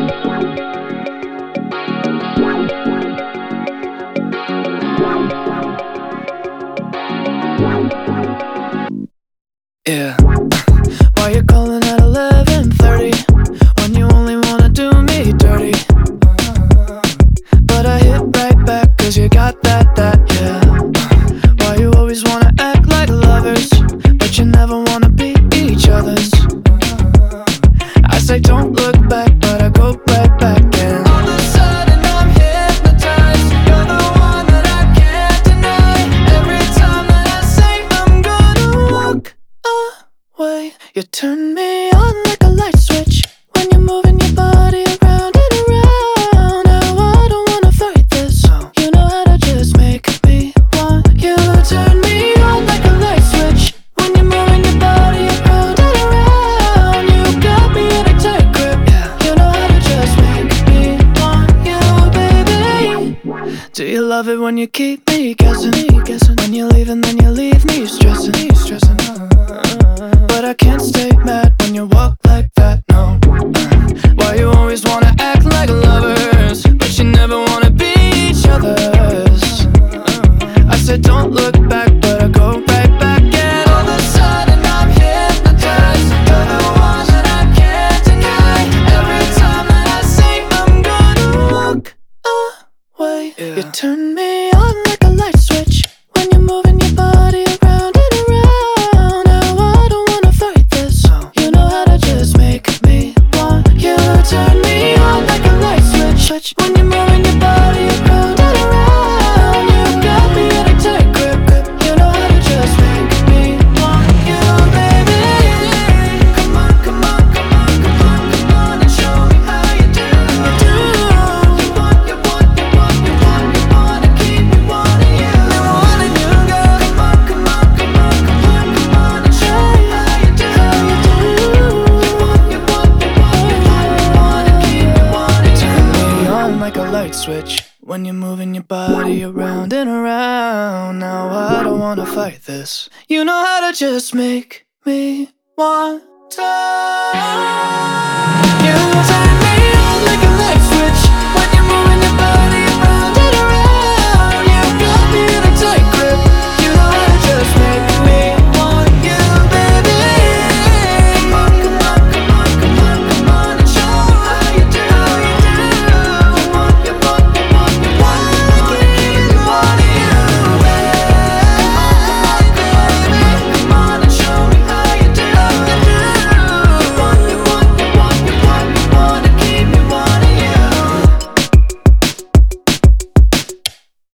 Yeah. Why you calling at 11:30 when you only wanna do me dirty? But I hit right back 'cause you got that, yeah. Why you always wanna act like lovers, but you never wanna be each other's? I say don't look back, but I go right back and all of a sudden I'm hypnotized. You're the one that I can't deny. Every time that I say I'm gonna walk away, you turn me on like a light switch when you're moving your body around and around. Now I don't wanna fight this. You know how to just make me want you. Turn me on like a light switch when you're moving your body around and around. You got me in a tight grip. You know how to just make me want you, baby. Do you love it when you keep me guessing? When you leave and then you leave me stressing. But I can't stay mad when you walk like that, no. Why you always wanna act like lovers, but you never wanna be each other's? I said don't look back, but I go right back and all of a sudden I'm hypnotized. You're the one that I can't deny. Every time that I say I'm gonna walk away, you turn me on like a light switch when you're moving your body around and around. Now I don't wanna fight this. You know how to just make me want you. Turn me on like a light switch when you're moving your body around and around. You got me in a tight grip. You know how to just make me want you, baby. Come on, come on, come on, come on, come on and show me how you do. You want, you want, you want, you want, you wanna keep me wanting you. Never wanting you, girl. Come on, come on, come on, come on, come on and show me how you do. You want, you want, you want, you want, you wanna keep me wanting you. Turn me on like a light switch when you're moving your body around and around. Now I don't wanna fight this. You know how to just make me want to.